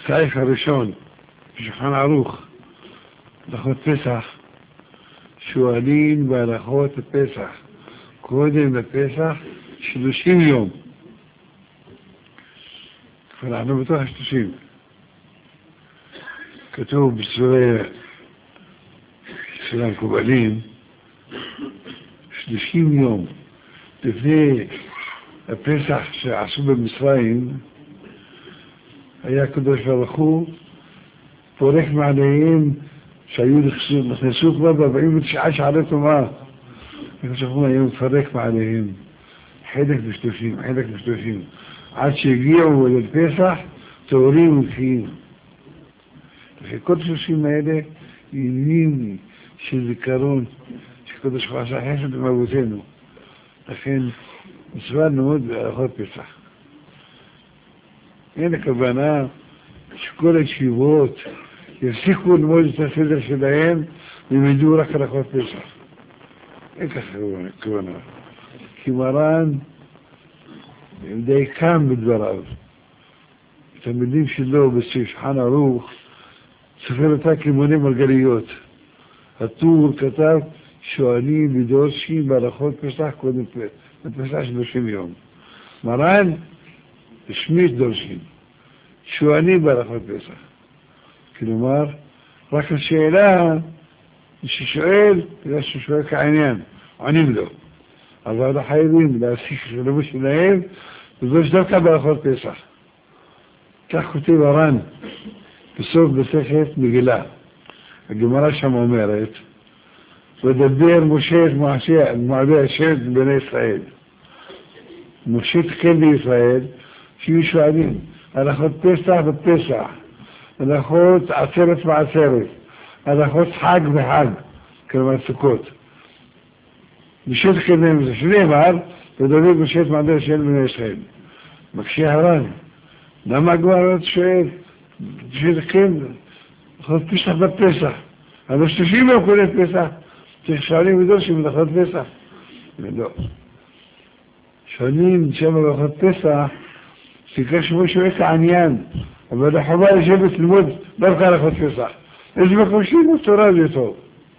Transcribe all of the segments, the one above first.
הסעיף הראשון, בשולחן ערוך, הלכות פסח, שואלים בהלכות הפסח, קודם לפסח 30 יום. כבר אנחנו בתוך 30. כתוב בסורי של המקובלים, 30 יום לפני הפסח שעשו במצרים, היה הקדוש ברוך הוא פורק מעליהם שהיו נכנסו כבר ב-49 שערי טומאה. הקדוש ברוך הוא היה מפרק מעליהם חלק ב-30, חלק ב-30, עד שהגיעו לפסח טהורים ונקיים. לכן כל 30 האלה ימים של זיכרון שקדוש ברוך הוא עשה חסד עם אבותינו. לכן מצווה ללמוד בהלכות פסח. אין הכוונה שכל הישיבות יפסיקו ללמוד את הסדר שלהם וילמדו רק הלכות פסח. אין ככה כוונה. כי מרן די קם בדבריו. התלמידים שלו בשולחן ערוך סופר אותה כלימודי מרגליות. הטור כתב שואלים ודורשים בהלכות פסח קודם לפסח 30 יום. מרן רשמית דורשים, שואלים בהלכות פסח. כלומר, רק השאלה ששואל, בגלל ששואל כעניין, עונים לו. אבל לא חייבים להסיק שלמה שלהם, וזו שדווקא בהלכות פסח. כך כותב הר"ן בסוף מסכת מגילה. הגמרא שם אומרת, ודבר משה את מועדי השם בני ישראל. משה תקן בישראל, שיהיו שואלים, הלכות פסח ופסח, הלכות עצרת ועצרת, הלכות חג וחג, כלומר סוכות. משה תקן להם זה שנאמר, ודבר משה את מועדי השם בני ישראל. מקשה הר"ן, למה הגמרא שואל, משה תקן, הלכות פסח ופסח, אבל 30 יום קודם פסח, צריך שואלים ודורשים הלכות פסח. לא. שואלים שם הלכות פסח, שיקרא שמו שואל כעניין, אבל החובה לשבת ללמוד דווקא הלכות פסח. איזה מקום שלימוד תורה זה טוב.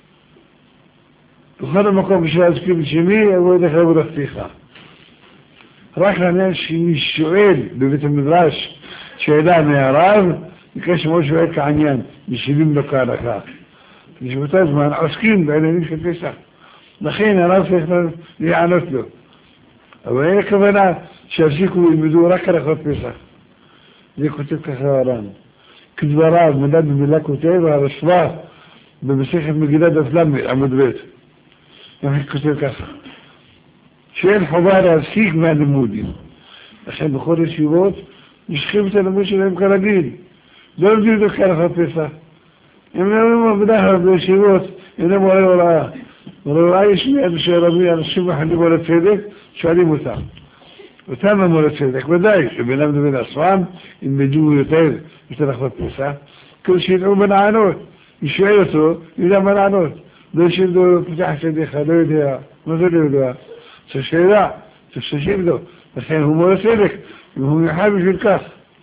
בכל המקום להזכיר בשמי, אבוא אליך וברכתיך. רק לעניין שמי שואל בבית המדרש שאלה מהרב, יקרא שמו שואל כעניין, משיבים לו כהלכה. בשבותה זמן עוסקים בעניינים של פסח. לכן הרב צריך להיענות לו. אבל אין הכוונה שיפסיקו וילמדו רק הלכות פסח. זה כותב ככה הר"ן. כדבריו, מילה במילה כותב, הרשב"א במסכת מגילה דף ל' עמוד ב'. לכן כותב ככה. שאין חובה להפסיק מהלימודים. לכן בכל ישיבות משכים את הלימוד שלהם כרגיל. לא לומדים דווקא הלכות פסח. הם לא בדרך כלל בישיבות, הם לא מורי הוראה. מורי הוראה יש מיד שרבים אנשים מחלים על הצדק, שואלים אותם. אותם אמרו לצדק, ודאי שבינם לבין עצמם ילמדו יותר הלכות פסח, כל שידעו מה לענות. ישאל אותו, ידע מה לענות. לא ישאלו, פתח את ידיך, לא יודע, מה זה לא יודע? צריך שאלה, צריך ששיב לו. לכן הוא מורה צדק, והוא מיוחד בשביל כך.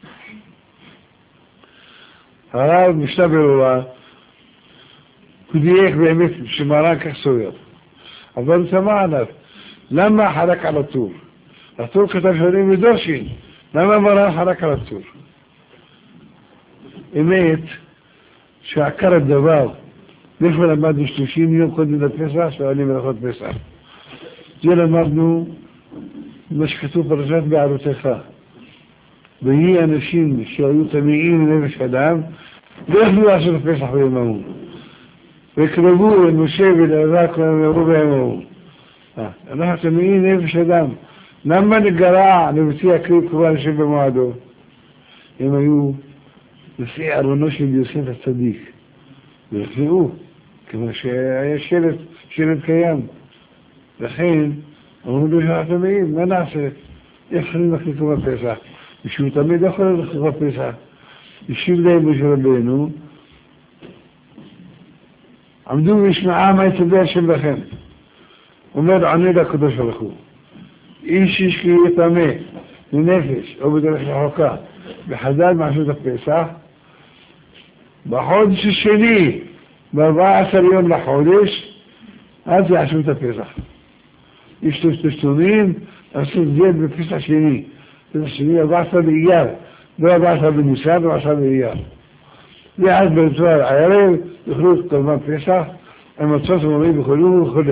הרב משנה ברורה, הוא דייק באמת שמרן כך סובר. אבל הוא שמע עליו, למה חלק על הטור? הטור כתב שואלים ודורשים, למה מרן חלק על הטור? אמת שעקר הדבר, לפני למדנו 30 יום קודם לפסח, שואלים הלכות פסח. זה למדנו מה שכתוב פרשת בערותיך. ויהי אנשים שהיו טמאים לנפש אדם, לא יכלו לעשות פסח ביום ההוא. ויקרבו אל משה ולאלעזר כולם יאמרו ביום ההוא. אנחנו טמאים לנפש אדם. למה נגרע לבצע הקריב קורבן השם במועדו? הם היו לפי ארונו של יוסף הצדיק. והחזרו, כמו שהיה שלט קיים. לכן, אמרו לו שאנחנו טמאים, מה נעשה? איך יכולים להחליט קורבן פסח? ושהוא תמיד יכול לחזור פסח. ישיב להם משה רבנו, עמדו וישמעה מה יצווה השם לכם. אומר עונה לקדוש ברוך הוא, איש כי יהיה טמא לנפש או בדרך רחוקה וחזר מעשות הפסח, בחודש השני, ב-14 יום לחודש, אז יעשו את הפסח. יש תשלומים, עשו את זה בפסח שני. פסח שני 14 באייר, לא 14 בניסן, 14 באייר. ואז ברצועה הערב יאכלו את קורבן פסח, עם מצות ומרים וכולו וכו'.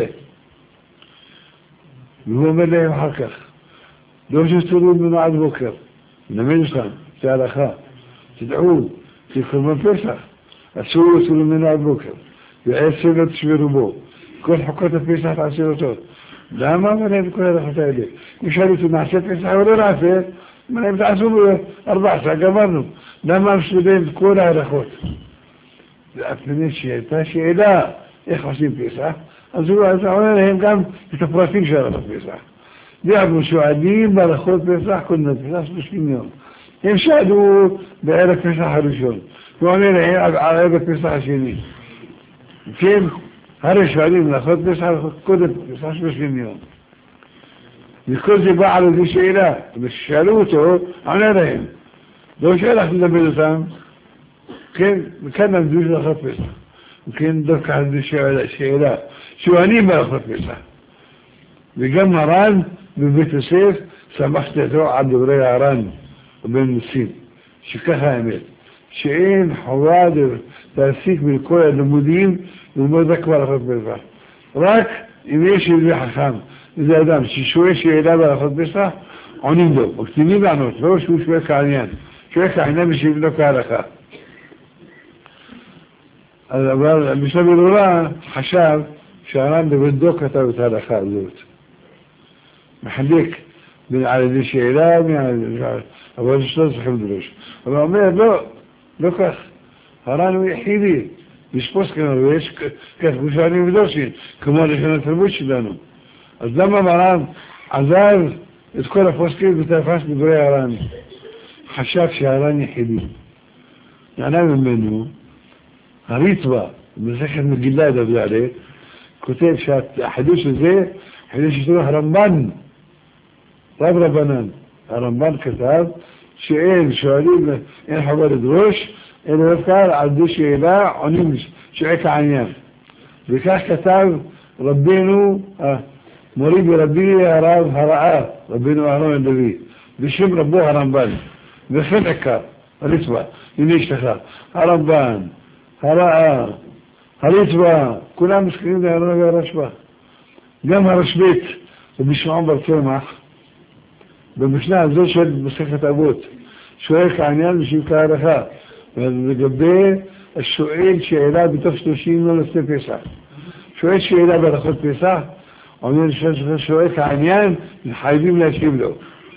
והוא אומר להם אחר כך, לא שתראו ממנו עד בוקר, נלמד אתכם, זה הלכה, תדעו, זה קורבן פסח, אסור תראו ממנו עד בוקר, ועשר לא תשמרו בו, כל חוקות הפסח תעשו אותו. למה מלאים כל ההלכות האלה? ישאלו אותו, נעשה פסח או לא נעשה? מלאים תעשו 14, גמרנו. למה משלבים את כל ההלכות? ואפני שהייתה שאלה איך עושים פסח, אז הוא עונה להם גם את הפרטים של הלכות פסח. ואנחנו שואלים בהלכות פסח, כל פסח 30 יום. הם שאלו בערב פסח הראשון, הוא עונה להם על ערב פסח השני. כן, הרי שואלים בהלכות פסח, קודם פסח 30 יום. וכל זה בא על איזו שאלה, ושאלו אותו, עונה להם. לא שאלה איך לדבר אותם, כן, וכאן נמדו של הלכות פסח. וכן דווקא על איזו שאלה, שואלים בהלכות פסח. וגם הר"ן בבית יוסף, סמכתי אותו על דברי הר"ן ובן ניסים, שככה האמת, שאין חובה להפסיק מכל הלימודים ללמוד רק בהלכות פסח. רק אם יש איזה חכם, איזה אדם ששואל שאלה בהלכות פסח, עונים לו, מקטינים לענות, לא שהוא שואל כעניין, שואל כעניין בשביל לא כהלכה. אבל בשלב אלולה חשב שהר"ן לבדו כתב את ההלכה הזאת. מחלק על איזה שאלה, אבל יש לא צריכים לדרוש. אבל הוא אומר, לא כך, הר"ן הוא יחידי, יש פוסקים, ויש כך בשענים ודורשים, כמו לשון התרבות שלנו. אז למה מר"ן עזב את כל הפוסקים ותפס דברי הר"ן? חשב שהר"ן יחידי. נענה ממנו, הריטב"א, במסכת מגילה דברי, כותב שהחידוש הזה, חידוש שתלוך הרמב"ן, רב רבנן. הרמב"ן כתב שאין שואלים, אין חובה לדרוש, אלא דווקא על די שאלה עונים שעק העניין. וכך כתב רבינו, מורי ורבי הרב הרעה, רבינו אהרון הנביא, בשם רבו הרמב"ן, וכן עיקר, הריטב"א, הנה יש לך, הרמב"ן, הרעה, הריטב"א, כולם מסכימים להר"ן והרשב"א. גם הרשב"ית, רבי שמעון בר קמח, במשנה הזאת של מסכת אבות, שואל כעניין בשביל כהלכה, ולגבי השואל שאלה בתוך 30 יום לפני פסח. שואל שאלה בהלכות פסח, אומר שואל כעניין, חייבים להשיב לו.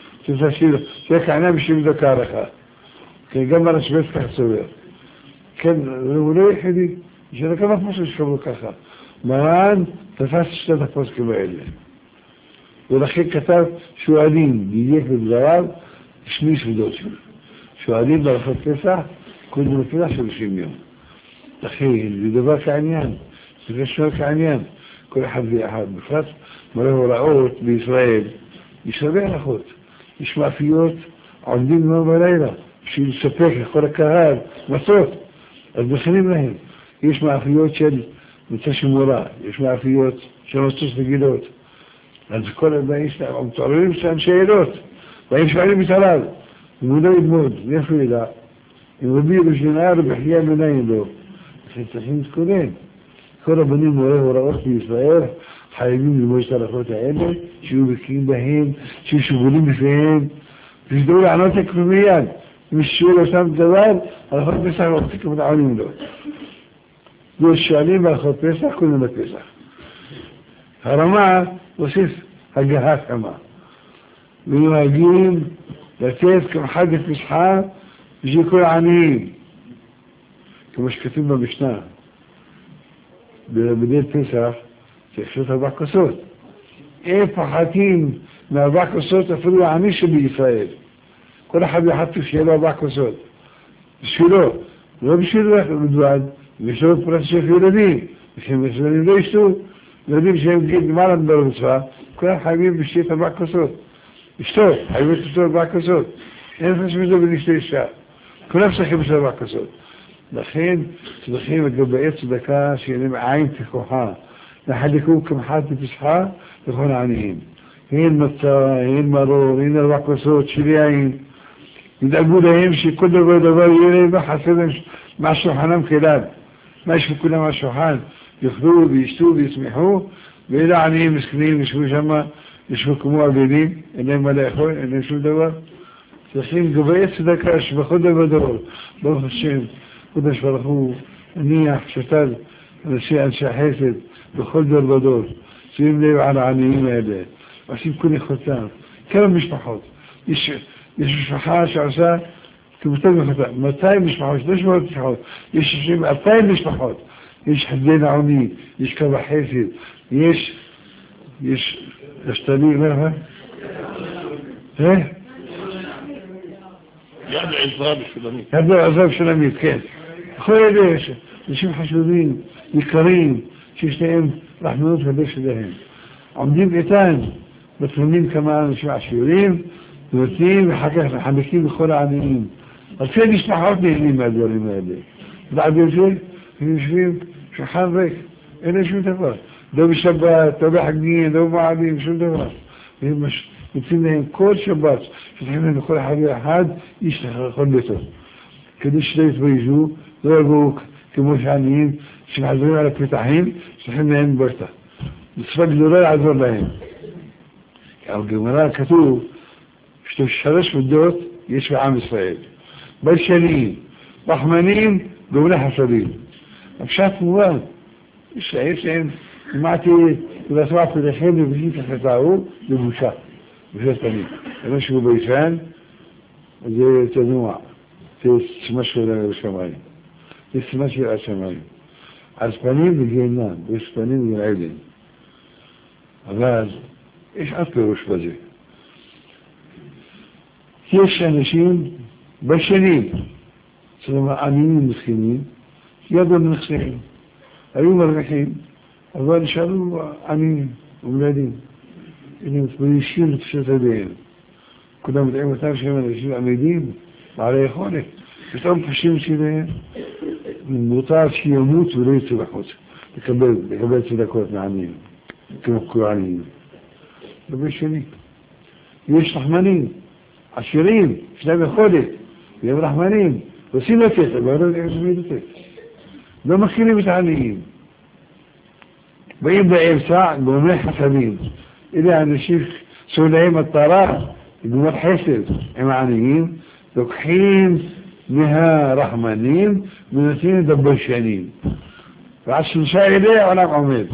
שואל כעניין בשביל לו כהלכה. כן, גם הרשב"ית כך סובר. כן, הוא לא יחידי, יש לו כמה פוסקים שקבלו ככה. מרן תפס שתי הפוסקים האלה. ולכן כתב שואלים, דייק בדבריו, שמיש ודורשים. שואלים בהלכות פסח, כל דבר פסח 30 יום. לכן, זה דבר כעניין, זה שואל כעניין, כל אחד ואחד. בפרט מראה הוראות בישראל, יש הרבה הלכות, יש מאפיות, עומדים יום בלילה, בשביל לספק לכל הקהל, מצות, אז מכינים להם. יש מאפיות של מצה שמורה, יש מאפיות של מצות רגילות. אז כל הזמן יש להם, מתעוררים שם שאלות, והם שואלים את הרב, אם הוא לא ילמוד, מאיפה ידע? אם רבי ירושלים ובחייה מנין לו, לכן צריכים להתכונן. כל רבנים מורה הוראות בישראל חייבים ללמוד את ההלכות האלה, שיהיו בקיאים בהם, שיהיו שובלים בפניהם, ושדעו לענות לכם מיד. אם ישאול אותם דבר, הלכות פסח לא עושים עונים לו. ושואלים בהלכות פסח, כולם בפסח. הרמה הוסיף הגהה כמה. ונוהגים לתת כמחד לפסחה בשביל כל העניים. כמו שכתוב במשנה. בדין פסח, תחשוב 4 כוסות. אין פחתים מ4 כוסות אפילו העני שבישראל. כל אחד יחד שיהיה לו 4 כוסות. בשבילו, לא בשבילו בלבד, בשביל פרס של ילדים. בשביל ילדים לא ישתו, ילדים שהם גיל למעלה מדבר מצווה, כולם חייבים בשביל 4 כוסות. אשתו, חייבים לשתות 4 כוסות. אין פרס מזה ולשתו אישה. כולם צריכים בשביל 4 כוסות. לכן צריכים לגבי צדקה שיהיה עין תכוחה, לחלקו כמחת ותשחה לכל העניים. הן מצה, הן מרור, הן 4 כוסות של יין. ידאגו להם שכל דבר יהיה להם בחסד מה שולחנם כליו. מה יש לכולם על שולחן? יאכלו וישתו וישמחו, ואלה עניים מסכנים ישבו שם, ישבו כמו עבדים, אין להם מה לאכול, אין להם שום דבר. צריכים לגבי צדקה שבכל דבר, ברוך השם, קודש ברוך הוא, הניח, שתל, אנשי החסד, בכל דבר, שימים לב על העניים האלה, עושים כל יכולתם. כמה משפחות? יש משפחה שעושה כמותג מחלטה, 200 משפחות, 300 משפחות, יש 2,000 משפחות, יש חסדי נעמי, יש קו החסד, יש השתלי, מה? יד עזרה בשולמית. יד עזרה בשולמית, כן. בכל אלה יש אנשים חשובים, יקרים, שיש להם רחמנות הרבה שלהם. עומדים איתן, בתלונים כמה אנשים עשירים, ונותנים ואחר כך מחלקים לכל העניים. אלפי משפחות נהנים מהדברים האלה. ועד זה, הם יושבים שולחן ריק, אין להם שום דבר. לא בשבת, לא בחגים, לא במועדים, שום דבר. והם נותנים להם כל שבת, שולחים להם לכל אחד ואחד, איש לכל ביתו. כדי שלא יתביישו, לא יבואו כמו שעניים, שמחזרים על הפתחים, שולחים להם ביתה. מצווה גדולה לעזור להם. בגמרא כתוב, 3 מידות יש בעם ישראל. בלשנים, רחמנים, גומלי חסדים. הפשט מובן, יש להם, אמרתי, ולעצמם פתחים ובשית החטאו, זה בושה. בושה פנים. זה משהו בישן, זה תנוע. זה צמא של השמיים. זה צמא של השמיים. אז פנים בגיהנם, ויש פנים בגן עדן. אבל יש עוד פירוש בזה. יש אנשים בשנים, זאת אומרת, עניים מסכנים, ידעו מנחסים, היו מרוויחים, אבל נשארו עניים ומלדים. הם מתביישים לפשוט ידיהם. כולם מדעים אותם שהם אנשים עמידים, בעלי יכולת. פתאום חשים שלהם, מותר שימות ולא יצאו בחוץ, לקבל צדקות מעניים, כמו כעניים. ובשני, יש רחמנים, עשירים, יש להם יכולת, והם רחמנים, רוצים לתת, אבל לא יודעים שמי לתת. לא מכירים את העניים. באים באמצע, גורמי חסדים. אלה האנשים שעולהם מטרה, גורמי חסד עם העניים, לוקחים מהרחמנים ונותנים את הבלשנים. ועד 3 אלה העולם עומד.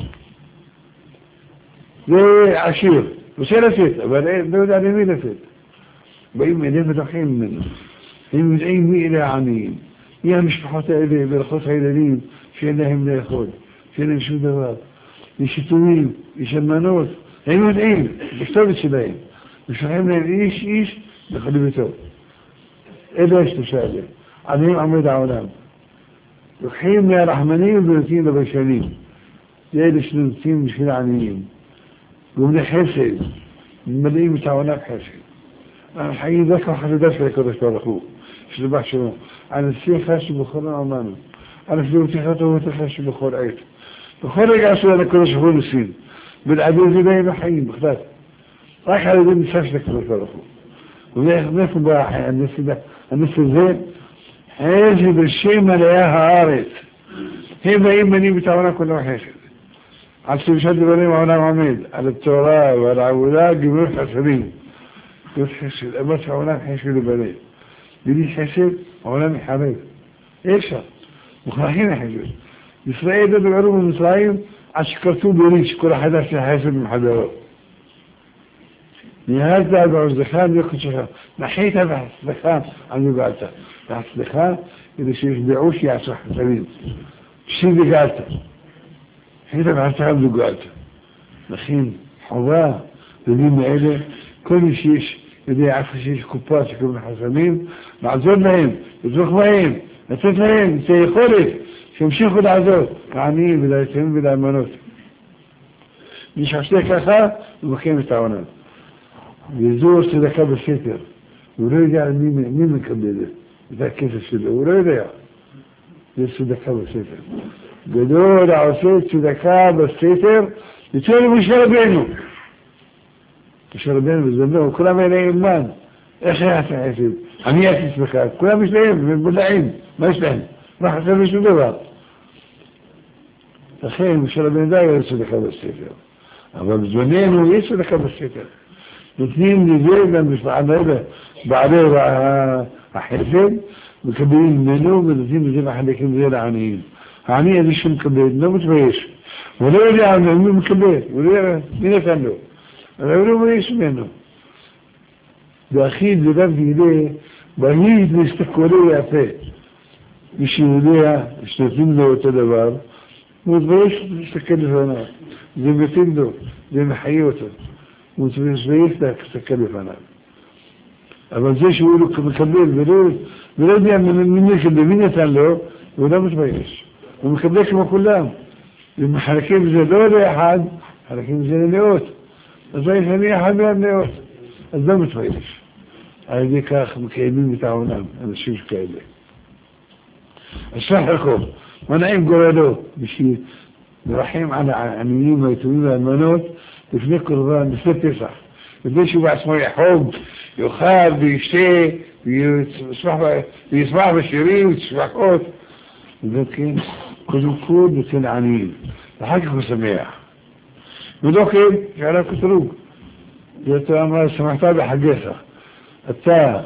זה עשיר, רוצה לתת, אבל לא יודע למי לתת. באים אליהם ודוחים ממנו. הם יודעים מי אלה העניים. מי המשפחות האלה ולכות הילדים שאין להם לאכול, שאין להם שום דבר. יש יתומים, יש אלמנות, הם יודעים, בכתובת שלהם. ושולחים להם איש לכל ביתו. אלה 3 אלה. עניים עומד העולם. לוקחים מהרחמנים ונותנים לבלשנים. זה אלה שנותנים בשביל העניים. גומלי חסד, מלאים את העולם חסד. החיים דווקא חסדה של הקדוש ברוך הוא, שלבח שלו. הנשיא חשב בכל העולמנו. הנשיא ותחתו ותחשב בכל עת. בכל רגע עשו על הקדוש ברוך הוא ניסים. ולעבור זה בהם החיים בכלל. רק על ידי ניסה של הקדוש ברוך הוא. ומאיפה בא הנס הזה? חסד בשם מלאי הארץ. הם באים בנים את העולם כולו חסד. על שלושה דברים העולם עומד, על התורה ועל העבודה, גמילות חסדים. גמילות חסד, אמרת שהעולם חסד לבנה. בלי חסד, העולם יחרב. אי אפשר. מוכרחים לחסד. ישראל דברו במצרים, עד שכרתו בריש, כל אחד עשה חסד מחדרו. ניהלת בעוזך ויוקד שלך. נחית בהצלחה על מבעלת. בהצלחה, כדי שישבעו שיעשו חסדים. כשבגעת. נחית בהצלחה וגעת. לכן, חובה, דברים האלה, כל מי שיש, יודע איפה שיש קופה שקוראים לחסמים, לעזור להם, לתמוך בהם, לתת להם, את היכולת, שימשיכו לעזור, לעניים וליתומים ולאלמנות. מי שעושה ככה, הוא מקיים את העולם. וזו צדקה בסתר. הוא לא יודע מי מקבל את הכסף שלו, הוא לא יודע. זה צדקה בסתר. גדול העושה צדקה בסתר, יצא למשה רבנו. משה רבנו וזמנו, כולם אלה אימן. איך היה חסד? אני הייתי שמחה, כולם יש להם, הם בולעים, מה יש להם? מה חסר משהו דבר? לכן, משה רבנו די היה צדקה בסתר. אבל בזמננו יש צדקה בסתר. נותנים לזה גם בעלי החסד, מקבלים ממנו ונותנים לזה מחלקים לזה לעניים. העני הזה שמקבל, לא מתבייש. הוא לא יודע מי מקבל, הוא לא יודע מי נתן לו. אבל הוא לא מתבייש ממנו. ואחיד וגם תגלה, בהיד להסתכלו יפה. מי שיודע, שנותנים לו אותו דבר, הוא מתבייש להסתכל לפניו. זה מתאים לו, זה מחיה אותו. הוא מתבייש להסתכל לפניו. אבל זה שהוא מקבל ולא יודע מי נתן לו, הוא לא מתבייש. הוא מקבל כמו כולם. ומחלקים את זה לא לאחד, מחלקים את זה לנאות. אז זה אני אחד מהנאות. אז לא מתבייש. על ידי כך מקיימים את העולם, אנשים שכאלה. אז חלקו, מנעים גורלו, בשביל לרחם על העניים והיתומים והאלמנות, לפני קורבן, לפני פסח. לפני שהוא בעצמו יחוג, יאכל וישתה, וישמח בשירים וצבחות. וכן, קודם כל נותן עניים. ואחר כך הוא שמח. ולא כן, שעליו כתרוג. ואתה אמר, שמחת בחגיך. אתה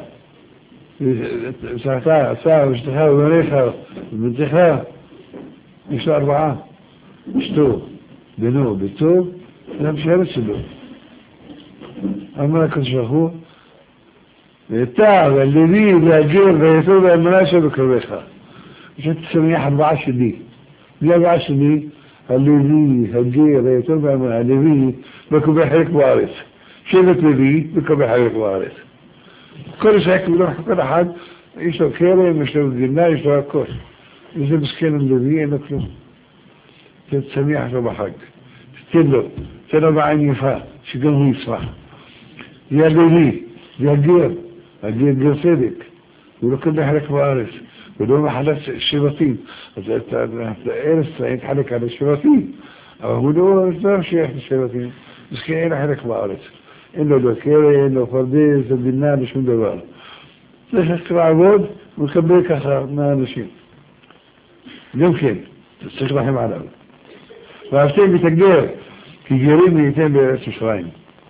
ואשתך ובניך ובנתך, יש לו 4. אשתו, בנו, ביתו, זה המשארת שלו. אמר הקדוש ברוך הוא, ואתה והלוי והגר והיתום והאלמנה שבקרבך. שאתה שמח 4 שלי. בלי 4 שלי, הלוי, הגר, היתום והאלמנה, הלוי מקבל חלק בארץ. שבט לוי מקבל חלק בארץ. כל שייך כל אחד, יש לו קרם, יש לו גרנה, יש לו הכל. וזה מסכן הלוי, אין לו כלום. זה שמח לו בחג. תן לו בעין יפה, שגם הוא יצמח. זה הלוי, זה הגר, הגר צדק. הוא לא קבל חלק בארץ. הוא לא מחלק שבטים. אז הארץ יתחלק על השבטים. אבל הוא לא שייך לשבטים. מסכן אין לו חלק בארץ. אין לו לא קרן, אין לו פרדס, אין בינה, לשום דבר. צריך לעבוד ולקבל ככה מהאנשים. גם כן, צריך לכם עליו. ואהבתם ותגר, כי גרים נהייתם בארץ מצרים.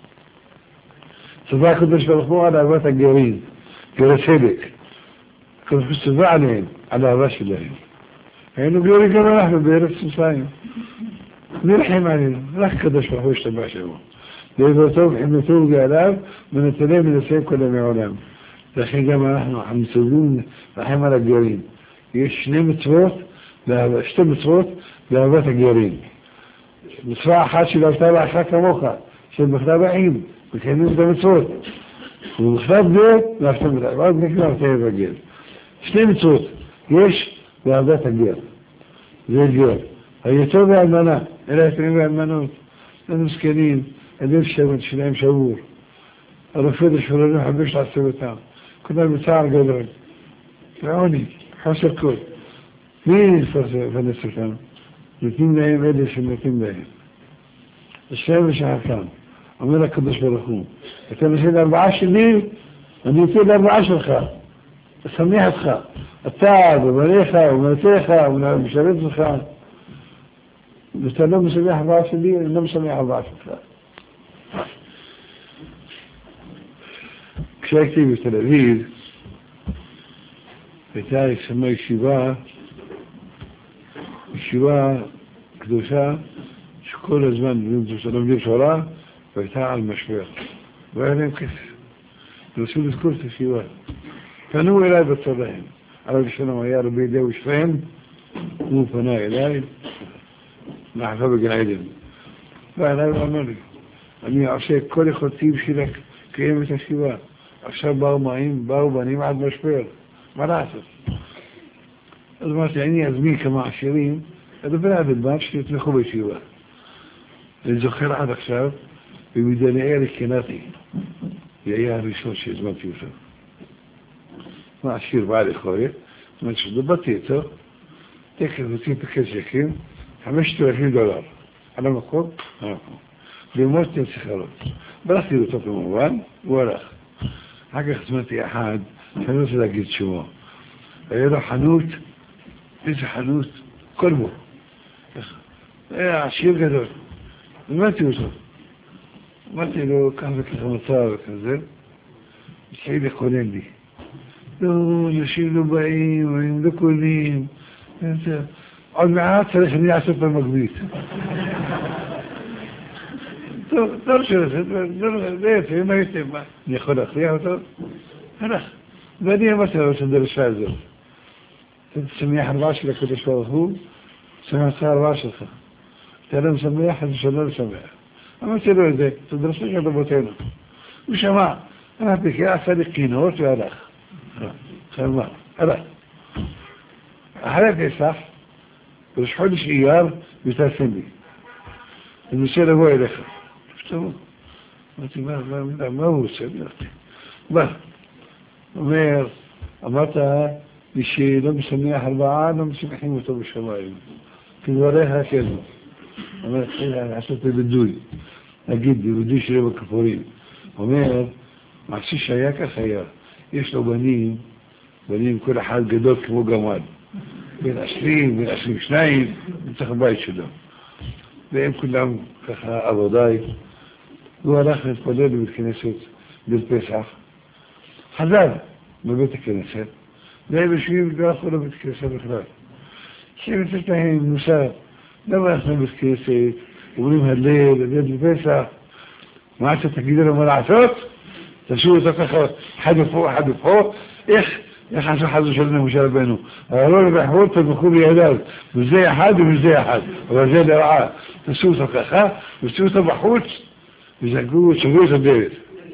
צבא הקדוש ברוך הוא על אהבת הגרים, גרי צדק. הקדוש ברוך הוא צבא עליהם, על האהבה שלהם. היינו גרים גם אנחנו בארץ מצרים. נלחם עלינו, רק הקדוש ברוך הוא השתבח שמו. לעברתו וחמתו וגאליו, ונתנם מנסים כל מעולם. לכן גם אנחנו מצווים רחם על הגרים. יש 2 מצוות, 2 מצוות לאהבת הגרים. מצווה אחת של אהבת לאחר כמוך, של בכתב אחים, מקיימים את המצוות. ובכתב זה, לאהבתם את האהבת, נקרא את הגר. 2 מצוות יש לאהבת הגר. זה גר. היתום והאלמנה, אלה היתומים והאלמנות, הם מסכנים. הלב שלהם שבור. הרופא השפרנו חבש לעצב אותם. כולם בצער גדול. לעוני, חסר כל. מי יפרנס אותם? נותנים להם אלה שנותנים להם. השם ושחרתם. אומר הקדוש ברוך הוא, אתה נותן 4 שלי, אני נותן 4 שלך. אשמח אותך. אתה ובניך ומנתך ומשרת אותך. ואתה לא משמח 4 שלי, אני לא משמח 4 שלך. כשהייתי בתל אביב, הייתה ישמה ישיבה קדושה שכל הזמן לומדים תורה והייתה על משבר. והיה להם כסף. ורצו לזכור את הישיבה. פנו אליי בצלהם. הרב שלום היה רבי אליהו שפיים, הוא פנה אליי, נחכה בגן עדן. ואליי הוא אמר לי, אני עושה כל יכולתי בשביל לקיים את הישיבה. עכשיו באו בנים עד משבר. מה לעשות? אז אמרתי, אני אזמין כמה עשירים, אדבר על בלבד שיתמכו בישיבה. אני זוכר עד עכשיו, במדניאל קנאתי, זה היה הראשון שהזמנתי אותו. מה עשיר בעל יכולת, זאת אומרת שדברתי איתו, تكن وتين بكشكين $5,000 على مقر بموت تنسخرات برختي لطف الموال ورخ حاجة خدمتي أحد حنوت لقيت شو يروح حنوت ليس حنوت كلبه عشير قدر ما توصل ما تلو كان في المطار كذا يحيل يقولين لي لو نشيلوا بعين ويملكوا لين انت عاد معاه 3 عشرة المقبيت درش ما يتم ياخذ اخريها هلا بعدين مثلا تدرس فازر 914 لك كل شويه هو 714 ترى مسميه حد شلال سمع اما تلو زي تدرس لك ضبطينا مش ما انا بك يا فريقين هو يا اخ خلنا هلا هذا صح بس حدش ايار بتسمي المثال هو يدخل شفتوا ما هو سبيل بس ومير أمتها بشيء لم يسميها 4 لم يسمحين وطب الشمائل في وراها كذا أما الحين عشرت بدوي أجد بدوي شريب الكفورين ومير مع سيش هياك خيار يشلو بنين كل حال قدوك كمو جمال بين 22 انتخبائي شلو بين كلهم كخا أبو داي هو الأخر قليل بالكنيسة بالبسح حزان من بيت الكنيسة لا بشيء بيأخذ بيت الكنيسة بخلاف شيء بتستهين المساء لما يأخذ بيت الكنيسة وبنمها الليل بيت البسح ما عادش تقدير ولا عصوت تشوف تتخذ حد فوق يخ حزو شلنا مشارع بينه قالوا لي بحول تدخل يهدال مش زي حد ومش زي حد ولا زي الرعاة تشوف تخذ وتشوف بحول يزقوه شغوه ديفيد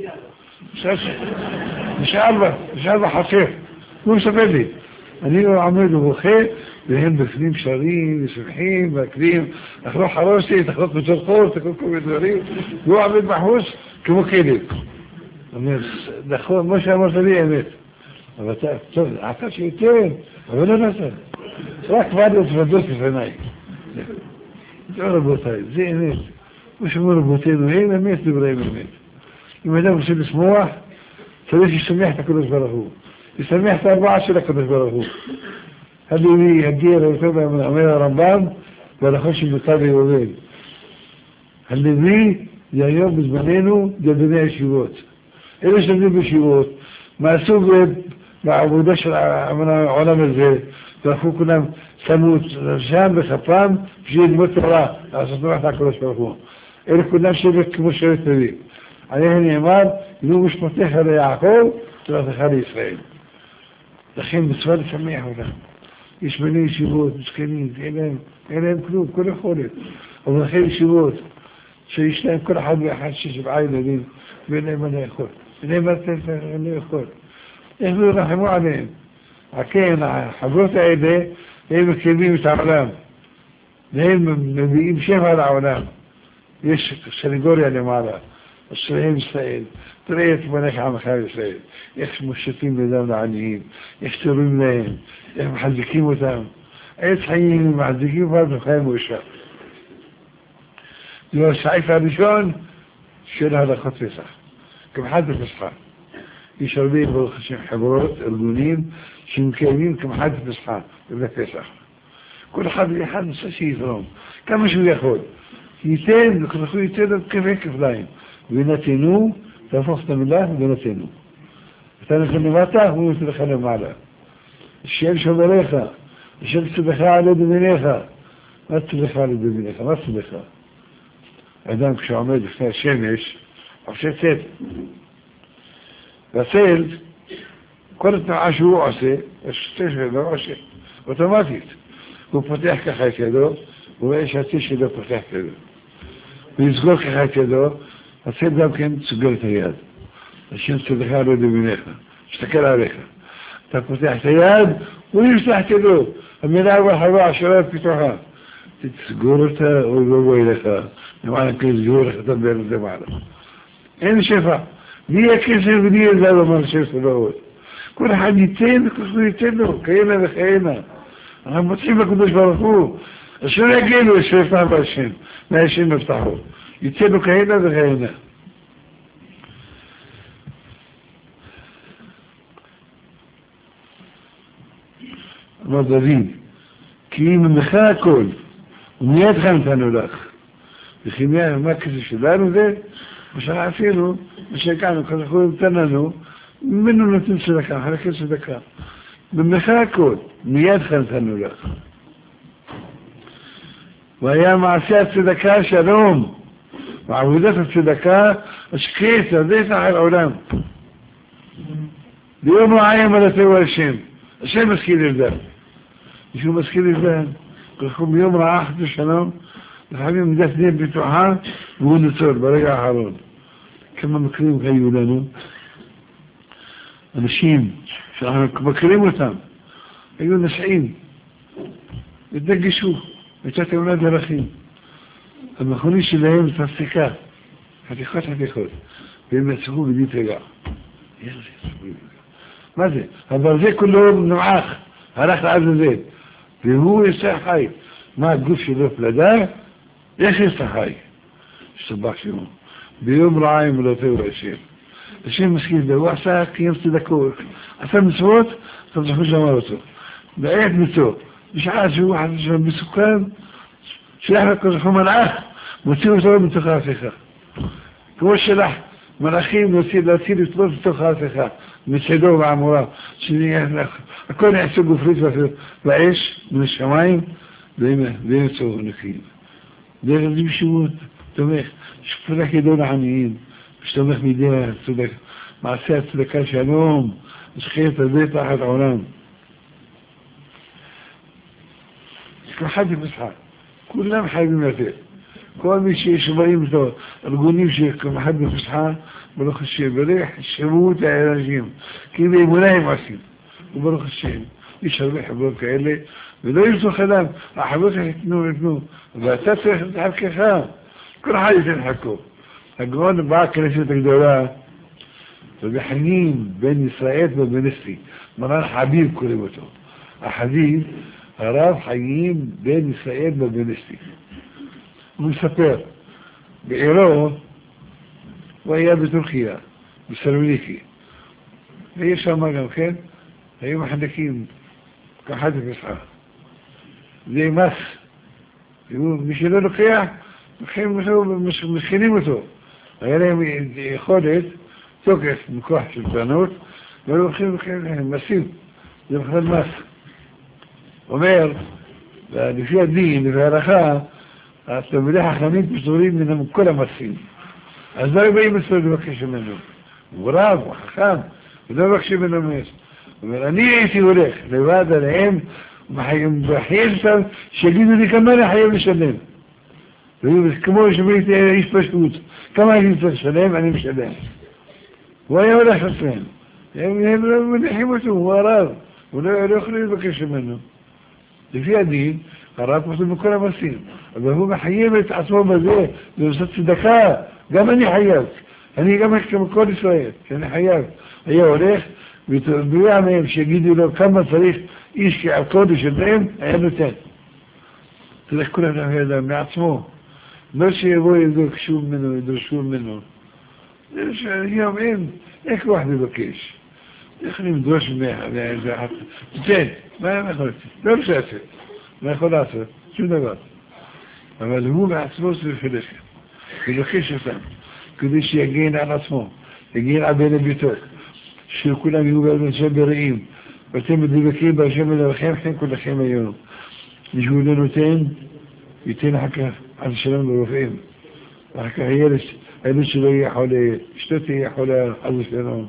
مش عارفة حقيقة مو سبب أني عمله خير بهم بكريم شارين يسبحين بكريم أخروح حراسي تخلط من الخور تكون يدورين هو عمل محوس كمو كيلي دخول مش مرسلية ميت عطا شيئتين ولا مثلا راك بعد وتفضلت في هناك ربوتين زي ميت مش مو ربوتين وهنا ميت إبراهيم الميت لما دام يصير اسموح فليش يسميح تكون اسبره يسميح 14 لكن اسبره هذه هدية لو تبع من عمير رمضان ولا خش بطابي وبين هذه ذي يا يوم بزمانينه جدناه شيوت إيش تجيب شيوت ما سوق مع عبودش من علماء زي تأخذ كنا سموت شام بخطام جيد مترا عشان ما تأكل اسبره إيه كنا شبك مش شريط عليه الإيمان إنه مش متاخر ليعقوب ثلاثة خالي إسرائيل دخين بسفال سميح ولا يشملين يشيبوت مسكينين إلين كلوب كل خولي ودخين يشيبوت شيشتين كل حد يحشش بعينه دين بين من يأخذ إلين ما تنسى يأخذ يهدوا رحموا عليهم عكينا حبروت عيدي هي مكلمين بتعلام هي بيمشيهم على العولام يش سنغوريا اللي معنا السلام إسرائيل تريت منك عم خير إسرائيل يخشموا الشتين بدون عنيين يختارون لهم محزكين وتام أيت حيين محزكين وفادوا خير وإشاء لو سعيف عرشان شيل هذا خطي صح كم حد فسحة يشربين بالخشم حبرات أرجونين شمكانين كم حد فسحة إذا فسح كل حد يحد شيء يفهم كم شو ياخد يتين لكن يتين كيف هيك فلاين بنتنو تفصل من الله بنتنو ثاني كلماته هو يتدخل معنا الشيء شو بريخة الشيء تدخل على دمينيخة ما تدخل على دمينيخة ما تدخل عدامك شو عميد فيها شمش أو شيء ثاني رسائل كنت عشو عسى استشهد عسى اوتوماتيك وفتح كحي كده وإيش هتشهد وفتح كده ويزغل كحي كده هتصير ده يمكن تسجل تياد الشمس تدخله دمينيخة اشتكل عليها تفتح تياد ويفتح كده من أول حبا عشرات بتوعها تتسجلتها ويبوي لك معنا كل جورة تنبير الزمانة إن شفا دي كسر بدي زي ما شفت الأول كل حد يتين كل يتين له كينا بخينا אנחנו מוצאים לקדוש ברוך הוא, אשר יגידו, אשר יפתח בהשם, מהשם יפתחו. יצאנו כהנה וכהנה. אמר דוד, כי אם ממך הכל, ומידך נתנו לך. וכי מה הכסף שלנו זה? מה שעשינו, מה שהגענו, כזה אנחנו נתן לנו, ממנו נותנים צדקה, חלקי צדקה. ממך הכל, מידך נתנו לך. והיה מעשה הצדקה שלום, ועבודת הצדקה השקט, זה תחת העולם. ביום רעיים על הטבע השם, השם משכיל לבדל. מישהו משכיל לבדל, כלכו ביום רעה חצי שלום, וחייבים מידת דין בטוחה, והוא ניצול ברגע האחרון. כמה מקרים היו לנו, אנשים שאנחנו מכירים אותם, היו נשאים, התנגשו, הייתה תאונת דרכים. המכונית שלהם תפסיקה, חתיכות, והם יצאו בלי תגע. מה זה? הברזל כולו נועך, הלך לעד לזה, והוא יצא חי. מה הגוף שלו פלדה? איך יצא חי? שתבח שמו. ביום רעיים ולאותו השם. השם מסכים זה, הוא עשה קיים צדקות, עשה מצוות, אתה צריך לשמר אותו. בעת מצוות, בשעה שהוא מסוכן, שלח לקדוש מלאך, מוציא אותו מתוך ההפיכה. כמו שלח מלאכים להוציא לתלות מתוך ההפיכה, מצדו ועמורה, הכל נעשו גופרית באש, מן השמיים, והם יצאו נקיים. דרך זה מישהו תומך, שפתח ידו לעניים, שתומך מידי הצדק, מעשה הצדקה שלום, השחית הזה תחת העולם. כל אחד יפסחה, כולם חייבים לתת. כל מי ששומעים אותו, ארגונים שכל אחד בפסחה, ברוך השם, ולא יחשבו את האנשים, כי באמונה הם עושים, וברוך השם, יש הרבה חברות כאלה, ולא ירצו חלם, החברות יתנו, ואתה צריך לתחלקך, כל אחד ייתן חלקו. הגאון באה הכנסת הגדולה, ובחנים בין ישראל ובנסי, מרן חביב קוראים אותו. החביב, הרב חיים בין ישראל ובנסי. הוא מספר, בעירו, הוא היה בטורקיה, בסלוניקי. ויש שם גם כן, היו מחנקים, כחד ופסחה. זה מס. מי שלא לוקח, מכינים אותו. היה להם יכולת, תוקף מכוח שלטנות, ולא לוקחים מסים. זה בכלל מס. אומר, לפי הדין וההלכה, התלמידי החכמים פטורים מן כל המסים. אז לא באים אצלו לבקש ממנו. הוא רב, הוא חכם, ולא מבקשים ממנו מס. הוא אומר, אני הייתי הולך לבד עליהם, ומחייב אותם, שיגידו לי כמה אני חייב לשלם. כמו שבאתי איש פשוט, כמה אני צריך לשלם, אני משלם. הוא היה הולך אצלם. הם לא מניחים אותו, הוא הרב. הוא לא יכול לבקש ממנו. לפי הדין, הרב פשוט מכל המסים. אבל הוא מחייב את עצמו בזה, זה עושה צדקה. גם אני חייב. אני גם כמו כל ישראל, שאני חייב. היה הולך, וביום מהם שיגידו לו כמה צריך איש כעקודש שלהם, היה נותן. צריך כולם להגיד מעצמו. לא שיבואו ידרשו ממנו. זה שהיום אין כוח לבקש. יכולים לדרוש ממך, תתן, מה יכול לעשות? לא לשעצת, מה יכול לעשות? שום דבר. אבל הוא בעצמו צריך ללכת, לבקש אותם, כדי שיגן על עצמו, יגן על בני ביתו, שכולם יהיו באנשי ברעים, ואתם מדבקים בהשם אלוהיכם, כן כולכם היום. מישהו לא נותן, ייתן אחר כך על שלום לרופאים, ואחר כך הילד שלו יהיה חולה, אשתו תהיה חולה, חס ושלום.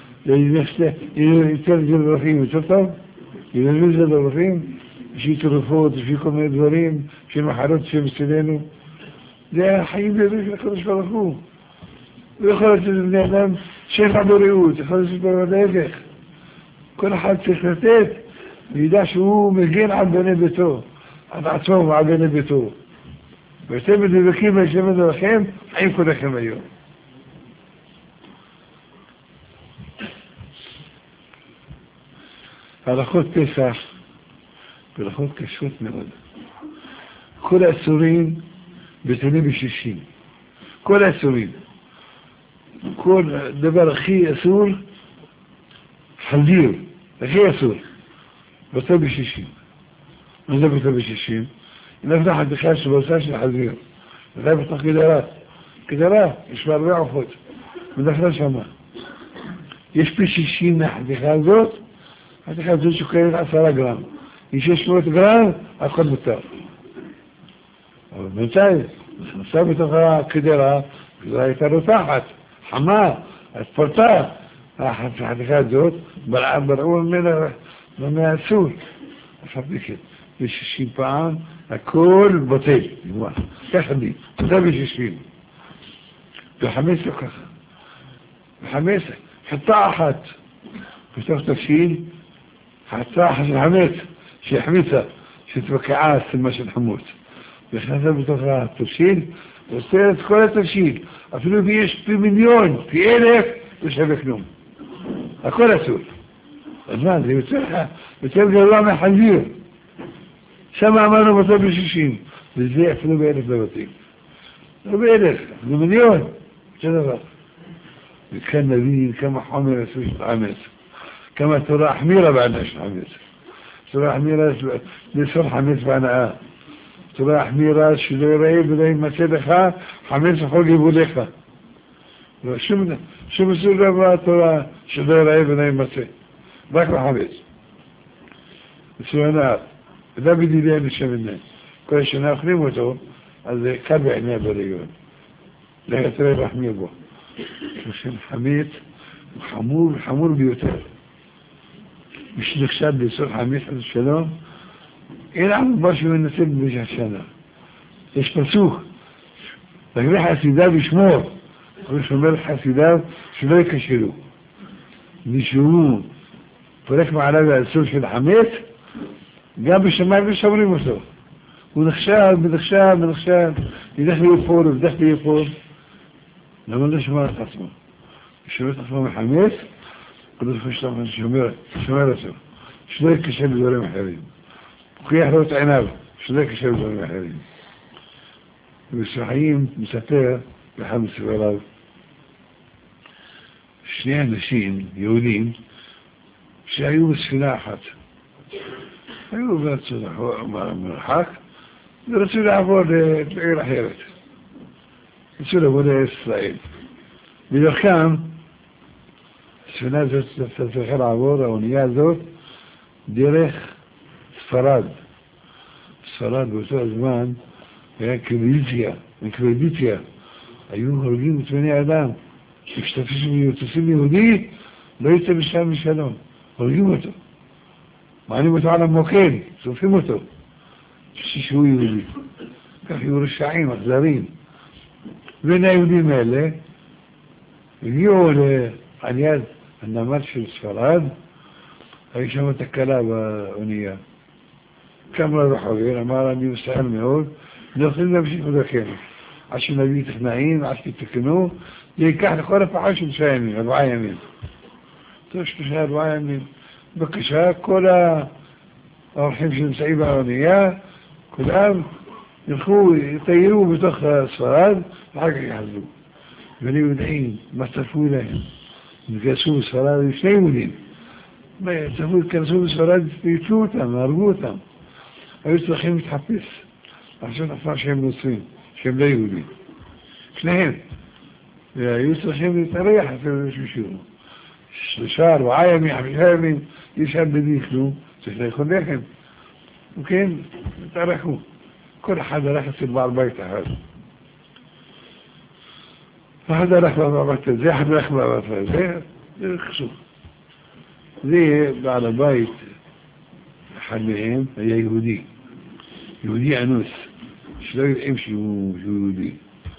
יותר לרופאים, יותר טוב? ילמד זה לרופאים, יש תרופות, יש כל מיני דברים, יש מחלות שמסתדנו. זה החיים בידו של הקדוש ברוך הוא. לא יכול להיות לבני אדם שפע בריאות, יכול להיות בדרך. כל אחד צריך לתת, וידע שהוא מגן על בני ביתו, על עצמו ועל בני ביתו. ואתם מדבקים בהשם אלוהיכם, חיים כולכם היום. הלכות פסח, הלכות קשות מאוד. כל האסורים בטלים ב-60. כל האסורים. כל דבר הכי אסור, חזיר, הכי אסור, בטל ב-60. מה זה בטל ב-60? נפתח חתיכה של בשר של חזיר. זה בטח כדרה, יש בה הרבה עופות. ונפתח שמה. יש פי 60 מהחתיכה הזאת, החתיכה הזאת שוקלת 10 גרם. היא 600 גרם, הכל מותר. אבל בינתיים, נכנסה בתוך הכדרה, הכדרה הייתה רותחת, חמה, אז פרטה. החתיכה הזאת, בלעו ממנה אסור. עכשיו בכן, ב-60 פעם, הכל בטל, נגמר. ככה לי, תודה ב-60. ב-15 ככה. ב-15, חטאה אחת. בתוך תפשיל, חטאה אחת של חמץ, שהחמיצה, שתבקעה סלמה של חמוץ. ונכנסה בתוך התפשיל, ועושה את כל התפשיל. אפילו יש פי מיליון, פי 1,000, לא שווה כלום. הכל אסור. אז מה, זה יותר גרוע מהחזיר. שם אמרנו בטל ב-60, וזה אפילו ב1,000 בבתים. לא ב1,000, זה מיליון, זה דבר. וכאן נבין כמה חומר אסור של חמץ, כמה תורה החמירה בענה של חמץ. תורה החמירה לאסור חמץ בהנאה. תורה החמירה שלא יראה ולא ימצא לך, חמץ יכול יבולך. שום אסור דבר התורה שלא יראה ולא ימצא. רק בחמץ. אסור הנאה. וזה בדידי לשם עיניים. כל השנה אוכלים אותו, אז זה קל בעיני בריון. להתראה להחמיר בו. שם חמץ הוא חמור ביותר. מי שנחשב לאסור חמץ חס ושלום, אין עם משהו מנסה במשך שנה. יש פסוק, לגבי חסידיו ישמור, הוא שומר חסידיו שלא יקשרו. מישהו פורק מעליו לאסור של חמץ, גם בשמיים ושומרים אותו. הוא נחשב, ילך ליפול. למה לא שומר את עצמו? הוא שומר את עצמו מחמץ, הוא שומר אותו. שלא יקשר בדברים אחרים. הוא קייח לו את עיניו, שלא יקשר בדברים אחרים. ובסוחיים מספר באחד מספריו, שני אנשים, יהודים, שהיו בספינה אחת. היו ורצו מרחק, ורצו לעבור לעיר אחרת. רצו לעבור לישראל. בדרכם, הספינה הזאת צריכה לעבור, האונייה הזאת, דרך ספרד. ספרד באותו הזמן היה אינקוויזיציה. היו הורגים את בני אדם. כשתופסים יהודי, לא יצא משם משלום. הורגים אותו. מעלים אותו על המוקד, שורפים אותו. שהוא יהודי. כך היו רשעים, אכזרים. בין היהודים האלה, הגיעו על יד הנמל של ספרד, היו שם תקלה באונייה. קם לרחובר, אמר, אני מסער מאוד, לא יכולים להמשיך בדרכנו. עד שנביא טכנאים, עד שתתקנו, זה ייקח לכל הפחות 3 ימים, 4 ימים. טוב, 3-4 ימים. בבקשה, כל האורחים שנמצאים באונייה, כולם ילכו, יטיירו בתוך ספרד, ואחר כך יחזרו. ואני יודעים מה צפו אליהם. נתגייסו בספרד עם 2 יהודים. התכנסו בספרד, יתלו אותם, הרגו אותם. היו צריכים להתחפש. עכשיו נפל שהם נוצרים, שהם לא יהודים. שניהם. והיו צריכים להתארח אפילו מישהו. 3-4 ימים, 5 ימים, אי אפשר בדיחנו, צריך לאכול לחם. וכן, התארחו. כל אחד הלך אצל בעל בית אחד. אחד הלך בעל בית הזה, אחד הלך בעל בית הזה, זה חשוב. זה בעל הבית, אחד מהם היה יהודי. יהודי אנוס, שלא יודעים שהוא יהודי.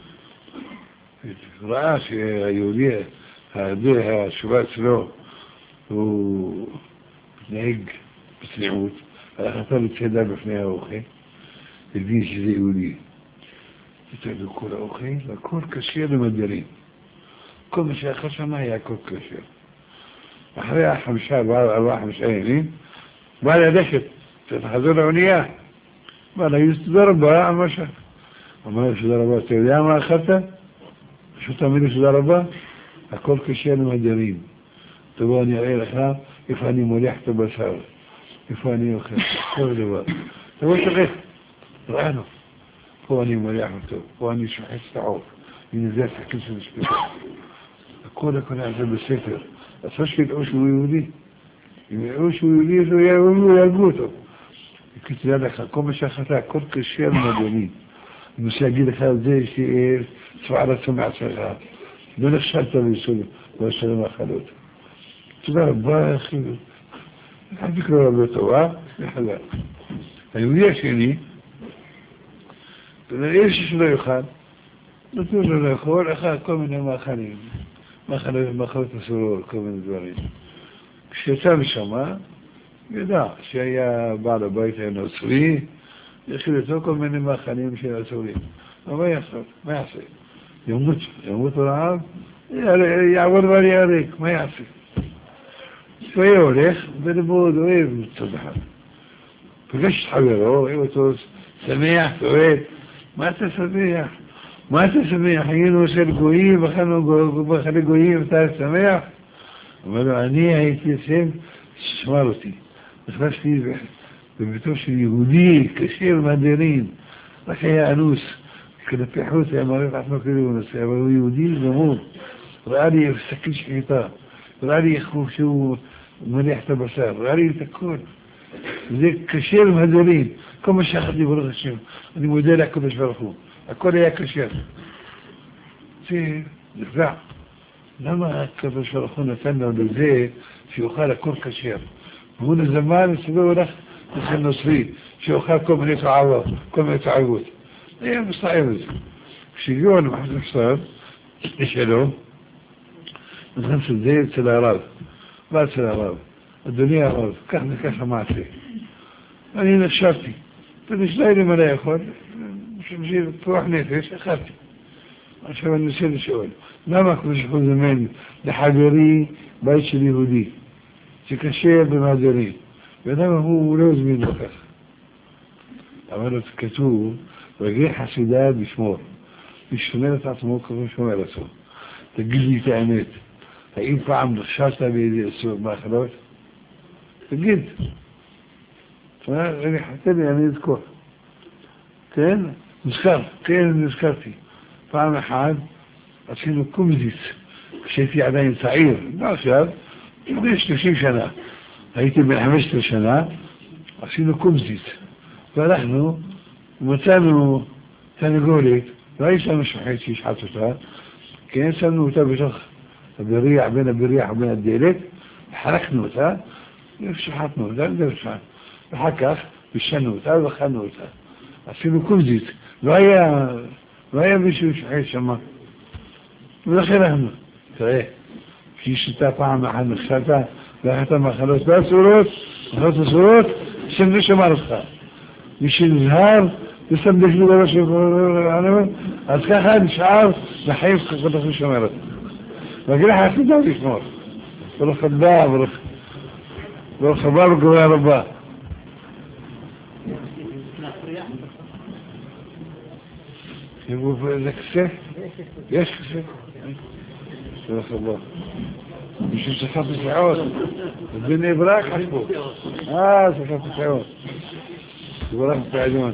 ראה שהיהודי, השובה אצלו, הוא מתנהג בצניעות, הלך נתן לצדה בפני האוכל, הבין שזה יהודי. נתן לו כל האוכל, והכל כשר למדברים. כל מה שאכל שם היה הכל כשר. אחרי 4-5 ימים, בא לדשת, תתחזור לאונייה. מה, נגיד תודה רבה על מה שאתה. אמר לי תודה רבה, אתה יודע מה אכלת? פשוט תאמין לי תודה רבה, הכל קשה למדרים. תבוא אני אראה לך איפה אני מוליח את הבשר, איפה אני אוכל, כל דבר. תבוא תראה, ראינו. פה אני מוליח אותו, פה אני שוחץ את העוף, הנה זה הסכין של השפיטה. הכל נעשה בספר. אז שלא ידעו שהוא יהודי. אם ידעו שהוא יהודי, אז יהרגו אותו. תדע לך, כל מה שאכלת, הכל קשה למדרים. אני רוצה להגיד לך על זה, יש לי צבע רצון מעצמך. לא נכשלת וישלם האכלות. תודה רבה, אחי. אני לקרוא רבה טובה, וחזר. היהודי השני, יש שלא יאכל, נתנו לו לאכול, אכל כל מיני מאכלים. מאכלות אסורות, כל מיני דברים. כשיצא משמה, ידע שהיה בעל הבית היה נוצרי, יש לו כל מיני מאכלים של אסורים. אבל מה יעשה? מה יעשה? ימות רעב, יעבור ועל יעריק, מה יעשה? והיה הולך, ולמוד אוהב צדחה. פגש את חברו, אוהב אותו שמח, אוהב, מה אתה שמח? מה אתה שמח? היינו של גויים, בחלי גויים, אתה שמח? אבל לא, אני הייתי שם ששמר אותי. נכנסתי בביתו של יהודי, קשה ומדרין, רק היה אנוס, כלפי חוץ היה מעריך עצמו כאילו הוא נושא, אבל הוא יהודי גמור. ראה לי סכין שחיטה, ראה לי איך שהוא מניח את הבשר, ראה לי את הכל. זה קשה ומדרין, כל מה שאחדתי ברוך השם, אני מודה לקדוש ברוך הוא, הכל היה קשה. זה נפלא. למה הקדוש ברוך הוא נתן לנו לזה שיוכל הכל קשה? והוא לזמן סביבו הולך לכל נוצרי, שיוכל כל מיני תועבות, כל מיני תועבות. זה היה מסתער את זה. כשהגיעו לנו מחד נפסד, לשאלו, נכנס את זה אצל הרב. בא אצל הרב. אדוני הרב, כך וכך המעשה. אני נחשבתי. ונשאי לי מה לא יכול, בשביל פרוח נפש, אכלתי. עכשיו אני רוצה לשאול, למה הקדוש ברוך הוא זמן לחברי בית של יהודי, שקשה במעדרים, ולמה הוא לא הזמין לו כך? אבל אז כתוב, רגעי חסידה בשמור, לשמר את עצמו כמו שומר עצמו. תגיד לי את האמת, האם פעם נכשלת באיזה אסור מאכלות? תגיד. אני חכה לי, אני אזכור. כן? נזכר, כן, נזכרתי. פעם אחת עשינו קומזיץ, כשהייתי עדיין צעיר, לא עכשיו, לפני 30 שנה. הייתי בן 15 שנה, עשינו קומזיץ. והלכנו, ומצאנו תנגולת, לא יש לנו שוחט שישחט אותה, כן, שמנו אותה בתוך הבריח, בין הבריח ובין הדלת, חרקנו אותה, ושחטנו אותה, ואחר כך בישנו אותה ואכלנו אותה. עשינו קומזיץ, לא היה מישהו שוחט שמה. ולכן אנחנו, תראה, כששיטה פעם אחת נכשלת, ואחת המאכלות והאסורות, מאכלות אסורות, השם לא שמר אותך. מי שנזהר, ושם דקלי בראש אז ככה נשאר לחיים ככה אנחנו שומר אותך. והגילה חסידה לשמור. ברוך הבא, ברוך הבא וגבוה רבה. זה קשה? יש קשה? ברוך הבא. בשביל שחט פסעות. בני ברק חשבו. שחט פסעות. ברוך פעדון.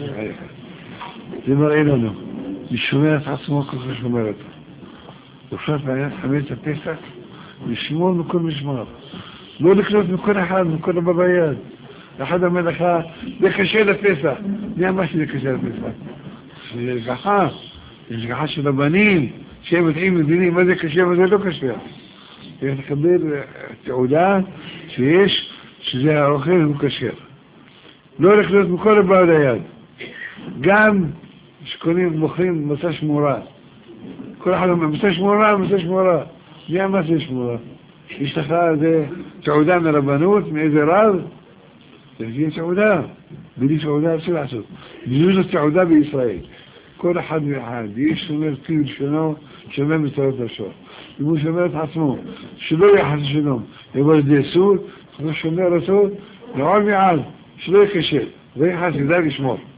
זה מראה לנו. לשמור את עצמו ככה שומר אותו. בפרט מעניין חמש הפסח, לשמור מכל משמר. לא לקנות מכל אחד, מכל הבא ביד. אחד אומר לך, זה קשה לפסח. מי אמר שזה קשה לפסח? זה השגחה. זה השגחה של הבנים, שהם יודעים מבינים מה זה קשה ומה זה לא קשה. צריך לקבל תעודה שיש, שזה האוכל הוא קשה. לא לקנות מכל הבא ביד. גם שקונים, מוכרים מסע שמורה. כל אחד אומר, מסע שמורה, מסע שמורה. מי אמר זה שמורה? יש לך איזה תעודה מרבנות, מאיזה רב? תהיה תעודה. בלי תעודה אפשר לעשות. בלי זאת תעודה בישראל. כל אחד ואחד, יש שומר פיל שונו, שומר מצוות השור. אם הוא שומר את עצמו, שלא יחס שלום, יבוא לידי סור, הוא שומר אותו, לעול מעל, שלא ייכשל, זה יחס, ידע לשמור.